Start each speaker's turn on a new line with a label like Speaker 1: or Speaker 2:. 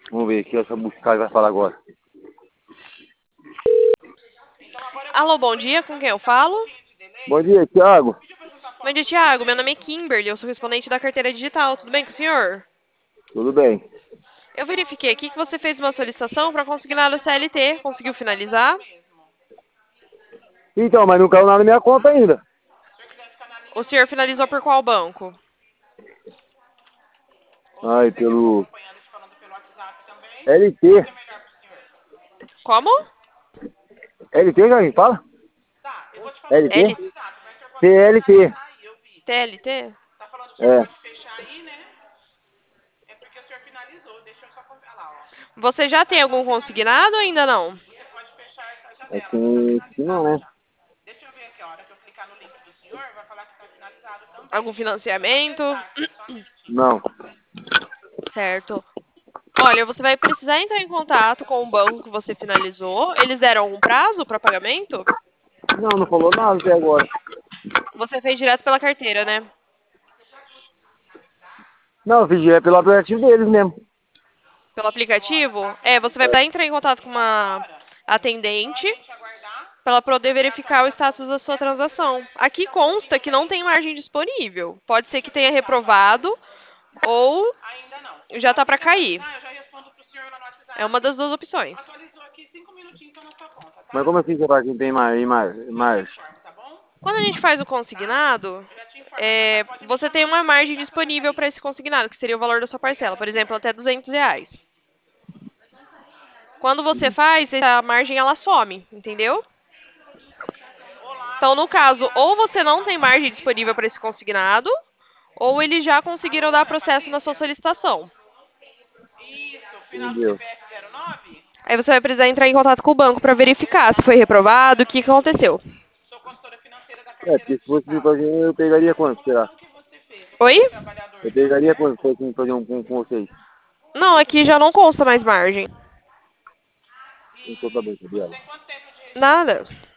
Speaker 1: Vamos ver aqui, essa buscar vai falar agora.
Speaker 2: Alô, bom dia, com quem eu falo?
Speaker 1: Bom dia, Thiago.
Speaker 2: Bom dia, Thiago. Meu nome é Kimberly, eu sou respondente da carteira digital. Tudo bem com o senhor?
Speaker 1: Tudo bem?
Speaker 2: Eu verifiquei aqui que você fez uma solicitação para consignar a CLT. Conseguiu finalizar?
Speaker 1: Então, mas não caiu nada na minha conta ainda.
Speaker 2: O senhor finalizou por qual banco?
Speaker 1: Ai, pelo LT.
Speaker 2: Como?
Speaker 1: LT, Jair, fala? LT?
Speaker 2: L
Speaker 1: CLT.
Speaker 2: TLT?
Speaker 1: É.
Speaker 2: Você já tem algum consignado ou ainda não?
Speaker 1: Assim, que não, né?
Speaker 2: Algum financiamento?
Speaker 1: Não.
Speaker 2: Certo. Olha, você vai precisar entrar em contato com o banco que você finalizou. Eles deram algum prazo para pagamento?
Speaker 1: Não, não falou nada até agora.
Speaker 2: Você fez direto pela carteira, né?
Speaker 1: Não, eu fiz direto pelo aplicativo deles mesmo.
Speaker 2: Pelo aplicativo? É, você vai precisar entrar em contato com uma atendente para ela poder verificar o status da sua transação. Aqui consta que não tem margem disponível. Pode ser que tenha reprovado ou já está para cair. É uma das duas opções.
Speaker 1: Mas como assim você faz que não tem mais?
Speaker 2: Quando a gente faz o consignado, você tem uma margem disponível para esse consignado, que seria o valor da sua parcela. Por exemplo, até R$ 200. Quando você faz, a margem ela some, entendeu? Então, no caso, ou você não tem margem disponível para esse consignado, ou eles já conseguiram dar processo na sua solicitação.
Speaker 1: Entendeu?
Speaker 2: Aí você vai precisar entrar em contato com o banco para verificar se foi reprovado, o que aconteceu.
Speaker 1: É, porque se fosse vir fazer, eu pegaria quanto, será?
Speaker 2: Oi?
Speaker 1: Eu pegaria quanto se fosse vir fazer um com vocês?
Speaker 2: Não, aqui já não consta mais margem.
Speaker 1: Então tá bem, obrigado.
Speaker 2: Nada.